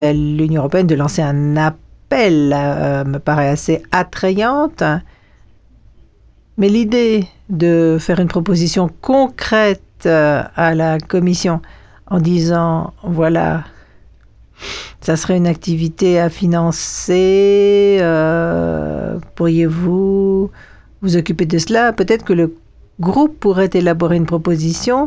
l'Union européenne de lancer un appel me paraît assez attrayante. Mais l'idée de faire une proposition concrète à la Commission en disant, voilà, ça serait une activité à financer, pourriez-vous vous occuper de cela? Peut-être que le groupe pourrait élaborer une proposition.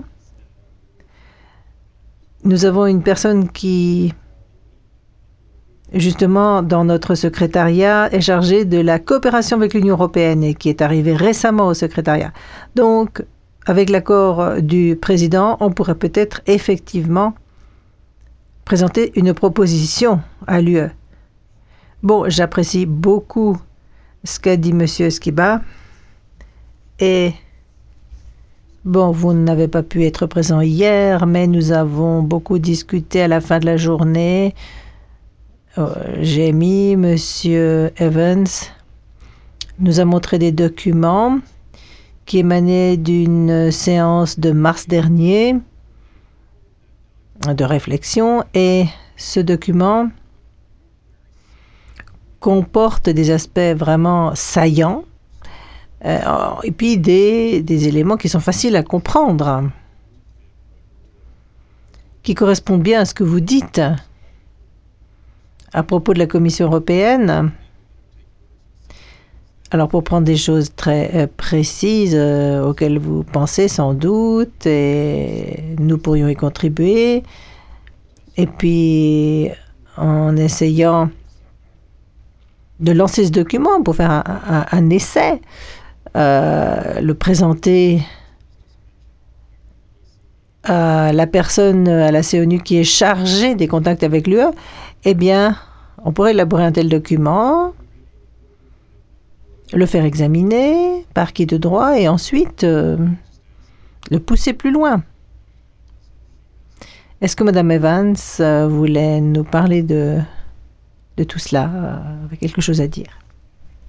Nous avons une personne qui, justement, dans notre secrétariat, est chargée de la coopération avec l'Union européenne et qui est arrivée récemment au secrétariat. Donc, avec l'accord du président, on pourrait peut-être effectivement présenter une proposition à l'UE. Bon, j'apprécie beaucoup ce qu'a dit M. Skiba. Et bon, vous n'avez pas pu être présent hier, mais nous avons beaucoup discuté à la fin de la journée. Jamie, M. Evans nous a montré des documents qui émanaient d'une séance de mars dernier de réflexion, et ce document comporte des aspects vraiment saillants et puis des éléments qui sont faciles à comprendre, qui correspondent bien à ce que vous dites à propos de la Commission européenne. Alors, pour prendre des choses très précises auxquelles vous pensez sans doute, et nous pourrions y contribuer, et puis en essayant de lancer ce document pour faire un essai, le présenter à la personne à la CONU qui est chargée des contacts avec l'UE, eh bien, on pourrait élaborer un tel document, le faire examiner par qui de droit et ensuite le pousser plus loin. Est-ce que Mme Evans voulait nous parler de tout cela, avec quelque chose à dire?